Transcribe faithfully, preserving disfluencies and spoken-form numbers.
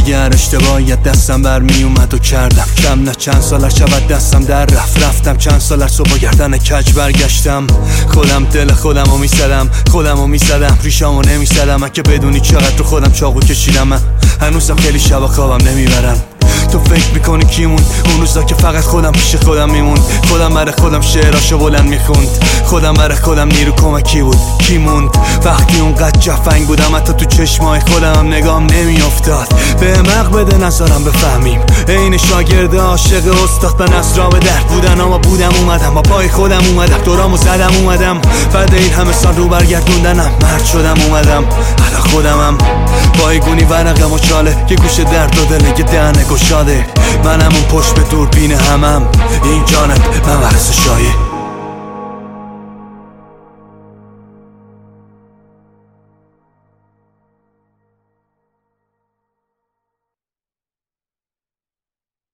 اگر اشتباهیت دستم برمی اومد و کردم کم نه چند سال شود دستم در رفت رفتم چند سال صبح گردن کج برگشتم خودم دل خودم رو میزدم خودم رو میزدم ریشامو نمیزدم من که بدونی چقدر رو خودم چاقو کشیدم من هنوزم خیلی شبا خوابم نمیبرم تو فکر میکنی کی موند اون روزا که فقط خودم پیش خودم میموند خودم برای خودم شعراشو بلند میخوند خودم برای خودم نیرو کمکی بود کی موند وقتی اونقدر جفنگ بودم حتی تو چشمای خودم نگام نمیافتاد به مق بده نظرم بفهمیم عین شاگرد عاشق استاد به نصرا به درد بودن اما بودم اومدم با پای خودم اومدم دورامو زدم اومدم بعد این همه سال رو برگردوندنم مرد شدم اومدم حالا خودمم بایگونی ورقه مچاله که گوش درد و دله که دهنه گشاده منم اون پشت به دوربین همم این جانب من ورس شایه